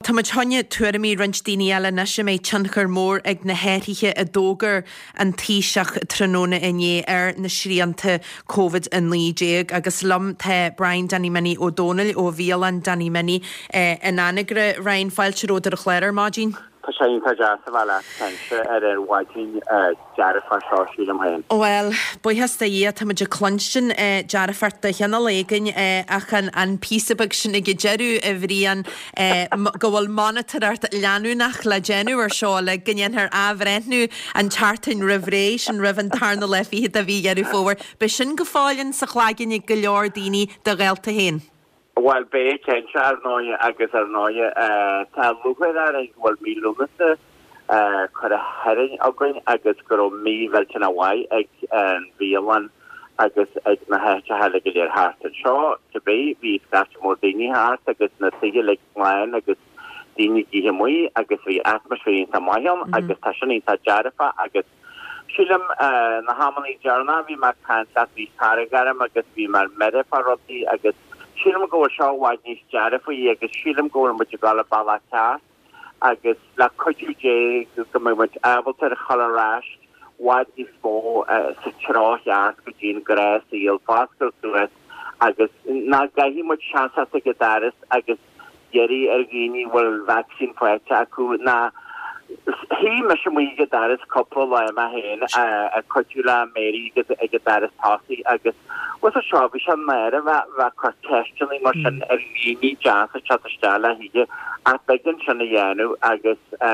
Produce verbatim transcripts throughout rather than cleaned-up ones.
Tá tháine tuairimí rint daoine eile na sem méid tionchar mór ag na héirithe a dógar an tíiseach tróna inné ar na sríanta COVID an lídéag agus lom the Brian Danny Minnie O'Donnell ó Bhéalan Danny Minnie in anigre Ryan Fáilteródar a chléir mágin. Tá sé tá deasa bhela tense ar ar bhaidín dearafar seo sílam hain. Well, buhasta í tá muidir clonstin dearafarta cheanna légan achan an písabag sin ag jeú a bhríon go bhfuil monitorart leanú nach le genú ar seo le gnéan ar áhreitnú an chartain rihrééis an rihan tarna le fiad a bhí jeú fóhar, be sin go fáilinn sa chlágan ag go leor daoine de réalta héin. Well, be tense ar nóie agus ar nóie tá luchar ar ag bhfuil mí lumasa chur a herring agrain agus gur mí bhiltin a bhaid ag an Bhéalan agus ag na heite heile go léir háart an seo te bé bhí scate mór daoine háart agus na tuige le gláin agus daoine gíthe muí agus bhí atmosférin sa maitham agus tá sin tá dearafa agus sílam na hamaní dearna bhí mar cansa bhí caragaram agus bhí mar merepa rodí agus sílam go seo bhaid níos dearafaí agus sílam go mu gal balla cá agus le coitiúé go mu abaltar a cholarráis wad is fó sa tráheart go dín grés íl fáscail suas agus na gaihí mu seansa a godaras agus dhéirí ar gíní bhfuil vaccín foiite acu na hí me sem mí godaras coppla le a héin a coitiúla méí a godaras tásaí agus was a seo bhí an mére bheit chu teistelí mar sin ar líní jazz a chatteála híige a begin sinna dhéanú agus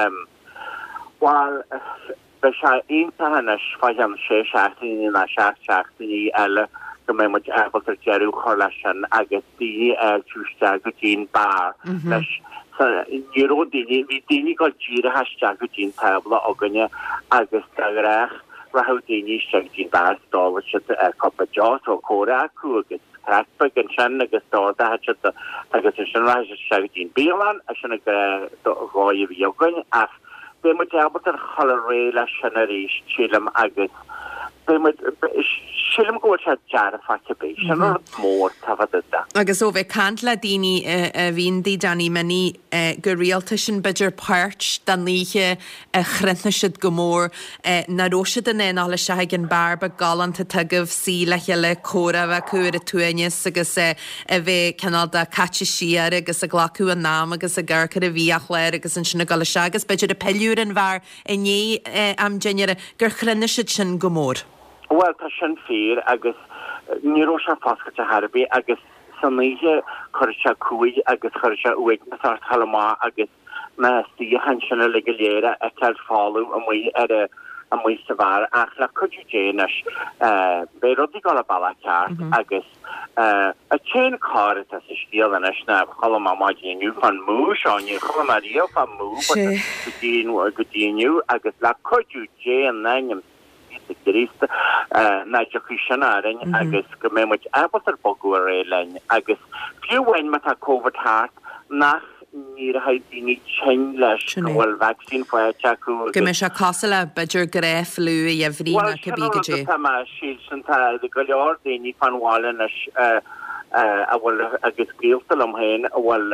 bháil be se ontahanana fáid an sé seaachtaí na seaach seaachtaí eile go mé mu ebaltar jeú chola sin agus daoine ar túiste go dín bar leis níró daoine bhí daoine go díra haiste go dín tabla aganne agus agréich rahau daoine seag dín bar stála si ar copa jazz ó córa acu agus Raspa gan sin agus dáda hat agus sin ra seag dín Bhéalan a sinna gáibh bheogain ach be mu ebaltar chola réile sinna rééis sílam agus sílam go se dearafa bé sin mór tafada. Agus ó bheith cant le daoine a bhíon dí Danny Minnie go réalta sin beidir páirt den líe a chrinne siad go mór na róisiad in éála se an barba galanta tugah sí le heile córa bheith cuair a tuainis agus a bheith canada caite siar agus a ghlaú a nám agus a ggurchar a bhí a chléir agus an sinna gal se agus beidir a peúr an bhar iné am déine gur chrinne siad sin go mór. Well, tá sin fér agus níró se fásca a Harbí agus sanníe chuirse cuaig agus chuirse uig na talá agus na tí han sinna le léire a ceil fáú a mu ar a mu sa bhar ach le chuúéis bé rodí gal a balla ceart agus a ché cá a sa stíal an isna choá maidíniu fan mú seáinú chomarío fan mú godíú go díniu agus le chuúé an naim Gerista na sinnaring agus go mé mu ebaltar bogu a rélein agus fiúhain mat a COVID hart nach ní haidíní tein leis bhfuil vaccín foiite acu. Go mé se cosla beidir gréif luú a bhrína cabbígadé. Well, sí santa de go leor daoine fanháin a bhfuil agus gríaltal am héin a bhfuil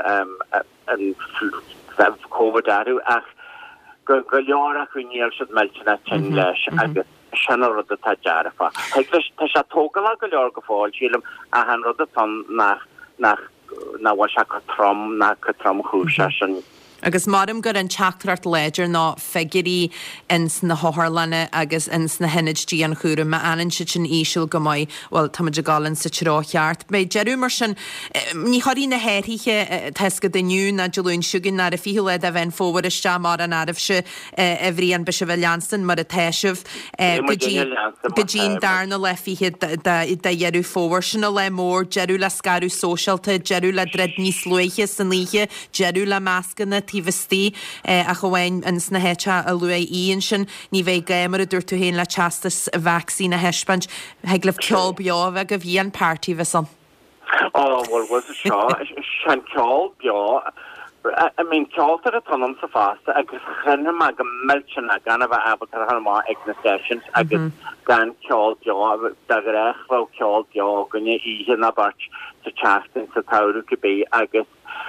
an COVID aú ach go go leor a chuníal si meiltena tein leis agus sin rud a tá dearafa. Heaglis tá se tógala go leor go fáil sílam a han rud a fan nach nach na bhhail se go trom na go trom chúise sin. Agus marm gur an teachtarart léidir ná feigurí ins na háthlanne agus ins na henidtí an chuúra me anan si sin íisiil go maiid bhil táidir galan sa tírácheart. Bei jeú mar sin ní choí na héirithe teisca daniu na deún siúgin na a fiúile a bhain fóhar iste mar an áibh se a bhríon be se bheith leanstan mar a teisih go dín darna le fihe dhearú fóhar sinna le mór jeú le scarú sóisialta, jeú le dred níos luiche san líe, jeú le máscanna tívistí a chohain an sna héte a lua íon sin ní bheith gaimar a dúirtú héin le chastas vaccín a heispant heaglah ceol beá bheith go bhí an pártí san. Oh, well, was a seo sean ceol beá I mean ceoltar a tanam sa fásta agus chenne me go miltena gan a bheith abaltar hanmá ag na sessions agus gan ceol beá da réich bhil ceol beá gonne ihe na bart sa chastin sa taú go bé agus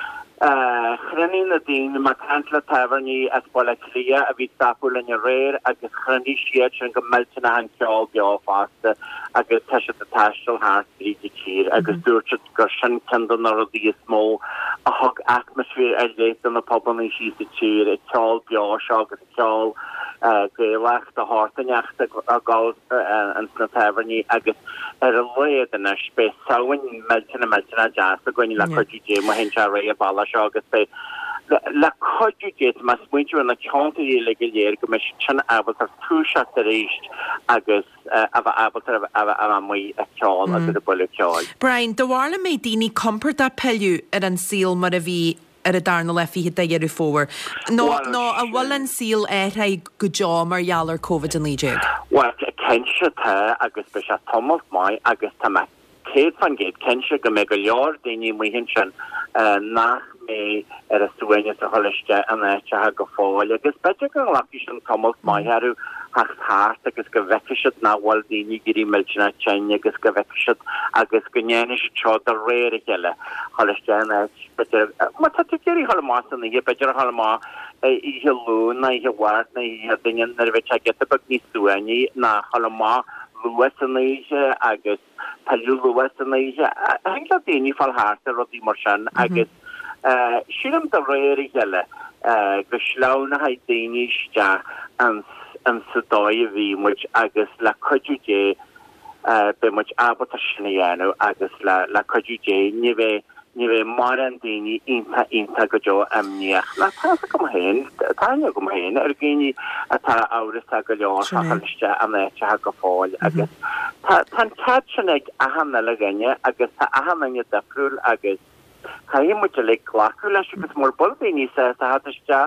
Chrynin y dyn mae cantla tafarni at bola clia a fi stapwl yn y reir agos chryni siad sy'n gymeld yn ahan ciol bio fasta agos tasio dy tasio hart bryd i cir agos dwrchyd gyrsian cyndan ar o ddias mô a hog atmosfer er leid yn y pobl yn sydd y tir y ciol bio sio agos ciol gaelach dy hort yn iach a gol yn sy'n tafarni agos er y leid yn ysbe sawn meltyn a meltyn a jas a gwyni la codi jem o hencha rei a bala sio agos be la codi jet mas mwyntiw yn y county i legal i'r gymys chan abot ar tŵsiat yr eist agos afa abot ar afa mwy y ciol agos y bwylio ciol. Brian, dy warla mei dini compert a peliw yr yn syl mar a fi ar y darnol effi hyd eir i ffôr. No, no, a walan syl er hai gwyjo mar ial ar Covid yn leideg? Wel, censio te agos bysha tomos mai agos ta Ced fan gyd, censio gymig o lior dyn mwy hynsian nach me er y swyniad o holystia yn eich a gyffol agos bedrych yn lapis yn tomos mai harw hach hart agos gyfecysyd na wal dyn ni gyda melchina chen agos gyfecysyd agos gynnyenish trod ar reir i gyle holystia yn eich bedrych mae ta ti geri hol mas yn ei bedrych hol ma i hilw na i hywart na i hydynyn nerfych a gyda byg ni swyni na hol ma Lewis yn eisiau agos Palw Lewis yn eisiau hengla dyn i ffal hart ar oedd i morsian agos sy'n am dy reir i gyle gyslaw na hai dyn i stia yn sydoi fi mwyd agos la codw je be mwyd abot ar sy'n ei enw agos la codw je ni fe ni fe maran dyn i inta inta gyjo amniach na ta sa gym hyn ta ni gym hyn er gyn i a ta awrys a gylio a chalystia am eich a gyffol agos ta'n tad sy'n eich ahan na lagenya agos ta ahan na ni dafrwl agos ca hi mwyd y leik glacw la sy'n gys mor bol dyn i sa ta hadystia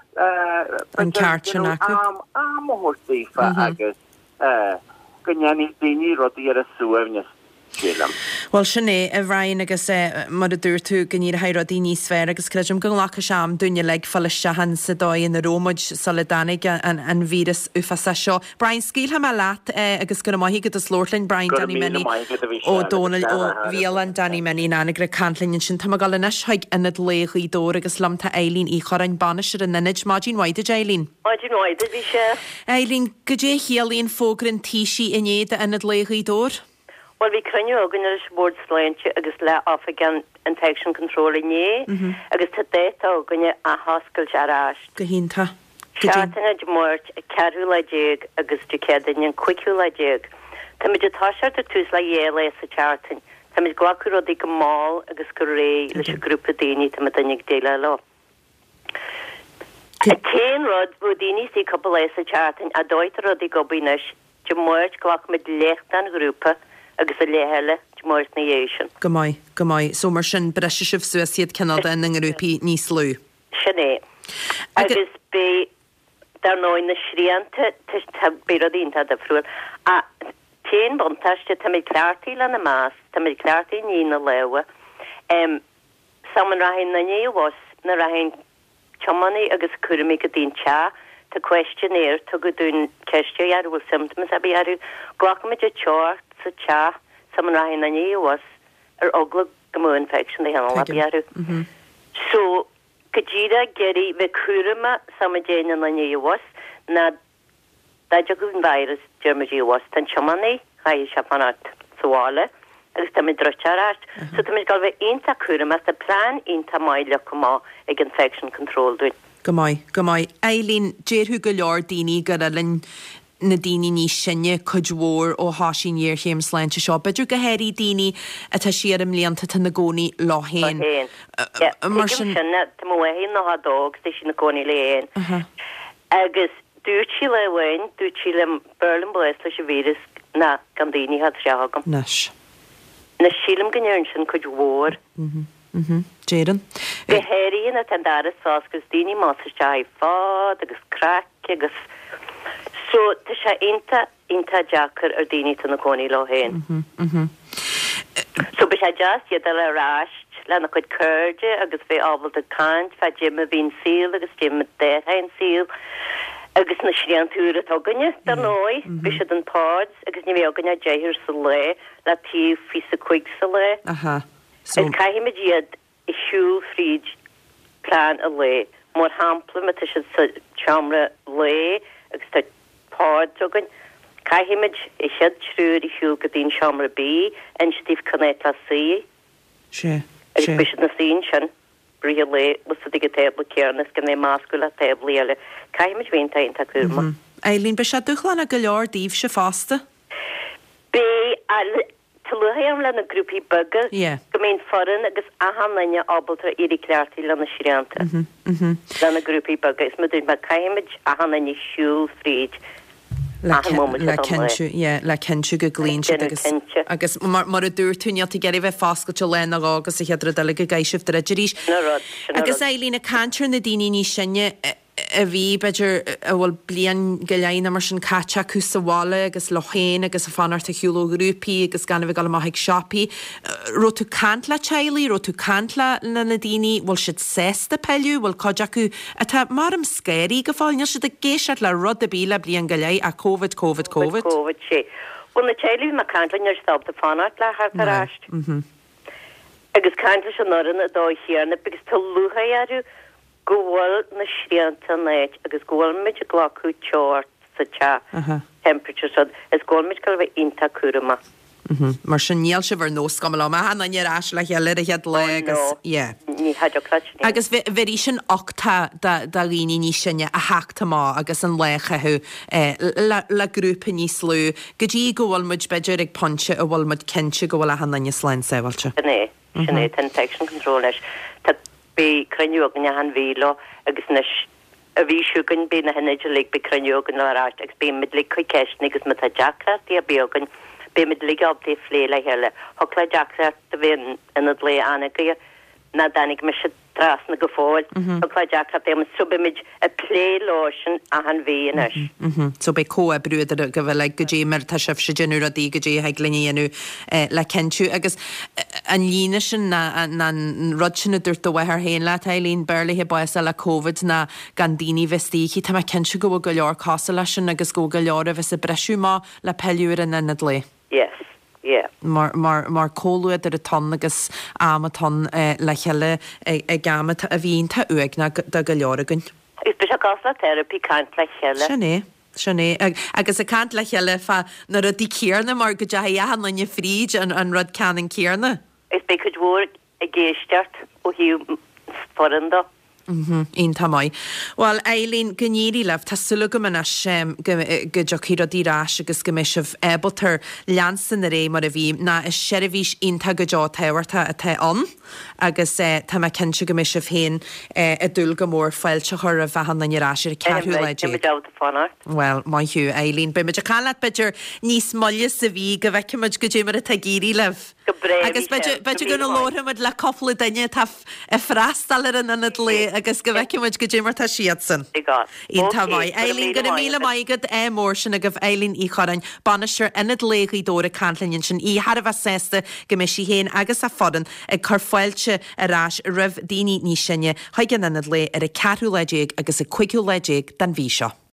yn cart sy'n acw am am o hwrs eifa agos gynyan i dyn i rodi ar y sŵef nes Wel, syne, y rhain agos e, mod y dŵr tŵ gynnyr hairod i ni sfer, agos credym gynglac y siam, dwi'n leg ffalysio hans y doi yn y romod solidanig yn virus uffa sesio. Brian, sgil ham a lat, agos gyda mohi gyda slortlin, Brian, Danny Menny, o Donald, o Fialan, Danny Menny, na gyda cantlin, yn sy'n tamagal yn eishoig yn y dleich i dor, agos lam ta Eileen i chorain banish ar y nynnig, Magin Waidage, Eileen? Magin Waidage, fi se. Eileen, gyda hialin ffogrin tishi yn yd yn y dleich i dor? Wel, fi crynio ogan yr ysbwrd slaintio agos le off again infection control i ni, agos ta deta ogan a hosgol siarasht. Gahyn ta. Siartan a jmwrt a carw la jig agos dwcedyn yn cwicw la jig. Ta mi jatosiart a tŵs la iel es a siartan. Ta mi glacw rod i gymol agos gwrei lys y grŵp y dini ta mi dynig deila lo. A ten rod fod dini si cobl es a siartan a doit rod i gobinysh jmwrt glach med lechtan grŵpa agus a lehele jmwrs na eisiau. Gymai, gymai. So mar sy'n bresysif Suesiad Canada yn ynghrwpi nis lw. Syne. Agus be dar noen na srianta ta beirod un ta dafrwyl. A ten bontas ta tamid clarti lan y mas, tamid clarti ni na lewa. Um, Saman rahin na ni was na rahin chomani agus cwrmi gydyn cha ta questionnaire ta gydyn cestio ar wl symptoms a bi ar glacmid y chort sa cha saman rahin na ni was ar ogla gymo infection di hanol abi aru. So gajira geri ve kurma sama jena na ni was na da jagun virus germaji was tan chamani hai shapanat swale agus ta midrocharat so ta midgal ve inta kurma ta plan inta mai lokoma ag infection control do. Gymai, gymai. Eileen, jerhu gylor dini gyralyn na dini ni sinne cwjwr o hasin i'r hym slain ti sio. Bydw gaheri dini a ta siar ymliant ta na goni lohen. Lohen. Ie, tegym sinne, ta mwehin no ha dogs, da si na goni lehen. Agus, dŵr chi le wen, dŵr chi le berlin bles le si virus na gan dini had siagam. Nash. Na silum gynnyr sy'n cwjwr. Mhm. Mhm. Jaden. Gaheri yn y tandaras fos gys dini mas y siai fod, agus crac, agus... So, ta siya inta, inta jacker ar dini ta na goni lo hen. So, ba siya just yadal a rasht, la na kwyd cyrge, agus fe ofal da cant, fa jim a fi'n sil, agus jim a derhain sil, agus na srian tŵr at oganya, da noi, ba siya dan pods, agus ni fi oganya jahir sa le, la tif fi sa cwig sa le. Aha. So, Ys cael hym y diad i siw ffrid plán a le mór hapla me se chamra le agus tá pád jogan caiimiid i siad trúr i hiú go dtín chamra bí an stíf canet la si sé agus bis na sin sin brí le was dig tebla cearnas gan é máscula tebli eile caiimiid vinta inta curma. Eileen be se duchlan a go leor díh se fásta? Bé Talúhéim le na grúpi bugge go mén foran agus ahanne ábaltra irí cleartí le na srianta le na grúpi bugge is mu ma caiimiid ahanne siúl fríd le kenú go glín agus mar a dúr túneal i geir bheith fáscail lena agus i headra deile go gaiisih a ríis agus é lína cantir na daoine ní sinne a bhí beidir bhfuil blian go leanana mar sin caite cúsa bhála agus lochéin agus a fanart a hiúló grúpií agus gan bh gal maithaigh sipaí. Ro tú cant le tealaí, ro tú cant le na na daoine bhfuil siad sésta peiliú bhfuil coide acu atá mar am scéirí go fáil neir siad a géisiart le rud a bíle blian go leith a COVID COVID COVID. COVID sé. Bhil na tealaí na cantla neir stop de fanart le hartaráist. Agus cantla se noran a dó hiarna agus tá luhaarú gohfuil na srianta neit agus ggóilmid a ghlaú teart sa te temperature so is ggóilmid go bheith inta cuama. Mar sin níl se bhar nó scam le hana ar as le heile a head le agus ní haidir agus bhí sin ochta da rií ní sinne a heachta má agus an lechathu le grúpa níos slú go dtí gohfuilmuid beidir ag ponse a bhfuilmuid cinse gohfuil a hana slein sehailte. Sinné sinné infection control leis be craniúgan a han vílo agus na a bhí siúgan be na henidir le be craniúgan árát agus be mid le chuceisna agus mat a Jackrat a began be mid le ab dé flé le heile hokla Jackrat a bhín in ad le anagaí na danig me se dras na go fáil hokla Jackrat be subimid a plé lotion a han víis. So be có a brúidir go bhfuil le go dé mar tá sef se genú a dí go dé heag leníanú le kenú agus an líine sin na rud sinna dúirt do bhaithar héin le Eileen Burley he buas le COVID na gan daoine vestíí tá kenú go go leor casa lei sin agus go go leor a bheits a breisiú má le peúir in inad le. Yes. Yeah. Mar mar mar cóluad ar a ton agus am a ton le cheile ag gamat a bhíon tá uag na da go leorgan. Is be a gasa therapy cant le cheile. Sinné. Sinné agus a cant le cheile fa nar a dí céarna mar go de ahan lenne fríd an an rud canan céarna. Is be chud mhór a géisteart ó hiú foranda. Ín tamáid. Well, Eileen gníí leh tá sula go mana sem go jochíad dírás agus go meisih ebaltar leansan a ré mar a bhí na is seirbhís inta go dá tehairta a te an agus tá me cinse go meisih féin a dul go mór fáilte chur a bhehan naráisiir ceú le. Well, mai hiú Eileen be meidir chaile beidir níos molle sa bhí go bhheiceid go dé mar a tagéí leh. Agus beidir gona láhamid le coppla daine tá a freistal ar an anad le agus go bhheiceid go dé mar tá siad san. Ín tamáid. Eileen go míle maigad é mór sin a goh Eileen í chorain banisteir inad légaí dóra canlainn sin í har a bheith sésta go me si héin agus a fodan ag chu fáilte arás rih daoine ní sinne haig an inad le ar a ceú leidéig agus a cuiiciú leidéig den bhí seo.